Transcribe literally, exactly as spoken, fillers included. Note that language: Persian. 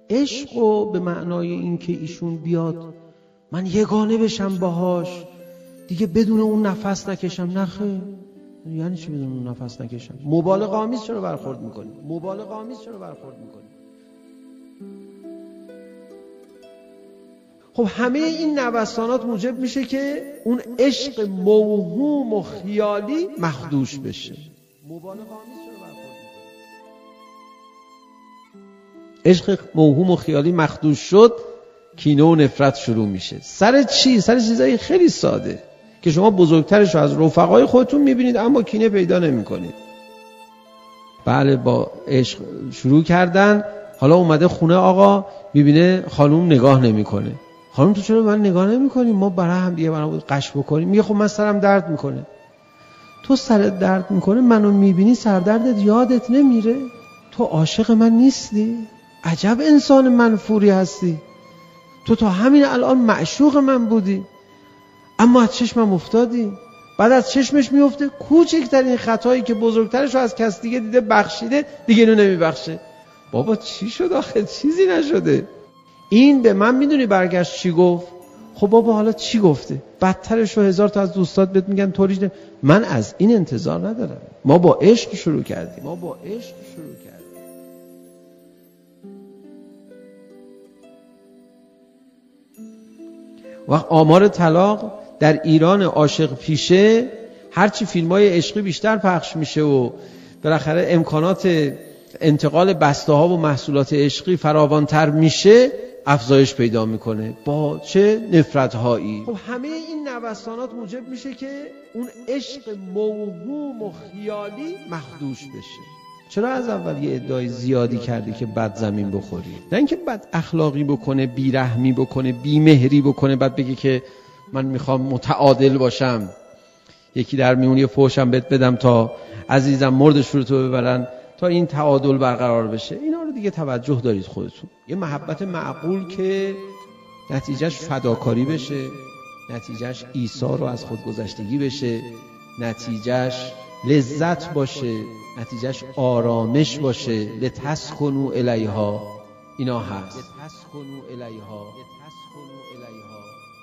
عشق و به معنای این که ایشون بیاد من یگانه بشم باهاش، دیگه بدون اون نفس نکشم. نخه، یعنی چی بدون اون نفس نکشم؟ مبالغه آمیز چرا برخورد میکنی؟ مبالغه آمیز چرا برخورد میکنی؟ خب همه این نوسانات موجب میشه که اون عشق موهوم و خیالی مخدوش بشه. مبالغه آمیز چرا برخورد میکنی؟ عشق موهوم و خیالی مخدوش شد، کینه و نفرت شروع میشه. سر چی؟ سر چیزایی خیلی ساده که شما بزرگترش رو از رفقای خودتون میبینید اما کینه پیدا نمیکنید. بله، با عشق شروع کردن، حالا اومده خونه آقا میبینه خانوم نگاه نمیکنه. خانوم تو چرا من نگاه نمیکنی؟ ما برای هم دیگه برای قش بکنیم. میگه خب من سرم درد میکنه. تو سرت درد میکنه، منو میبینی سردردت یادت نمیره؟ تو عاشق من نیستی؟ عجب انسان منفوری هستی. تو تا همین الان معشوق من بودی، اما از چشمم افتادی. بعد از چشمش میفته کوچکترین خطایی که بزرگترش رو از کس دیگه دیده بخشیده، دیگه اینو نمیبخشه. بابا چی شد آخه؟ چیزی نشده. این به من میدونی برگشت چی گفت؟ خب بابا حالا چی گفته؟ بدترش رو هزار تا از دوستات بهت میگن طوریش نه. من از این انتظار ندارم. ما با عشق شروع کردیم. ما با عشق شروع کردیم. وقت آمار طلاق در ایران عاشق پیشه، هرچی فیلم‌های عشقی بیشتر پخش میشه و بالاخره امکانات انتقال بسته ها و محصولات عشقی فراوانتر میشه، افزایش پیدا میکنه. با چه نفرت هایی. خب همه این نوسانات موجب میشه که اون عشق موهوم و خیالی مخدوش بشه. چرا از اول یه ادعای زیادی کردی که بد زمین بخوری؟ نه اینکه بد اخلاقی بکنه، بیرحمی بکنه، بیمهری بکنه، بعد بگی که من میخوام متعادل باشم، یکی در میون یه فحشم بهت بدم تا عزیزم مردش رو تو ببرن، تا این تعادل برقرار بشه. اینا رو دیگه توجه دارید خودتون. یه محبت معقول که نتیجهش فداکاری بشه، نتیجهش ایثار و از خودگذشتگی بشه، نتیجهش لذت باشه، نتیجهش آرامش باشه. لتسکنوا الیها، اینا هست. لتسکنوا الیها، لتسکنوا الیها.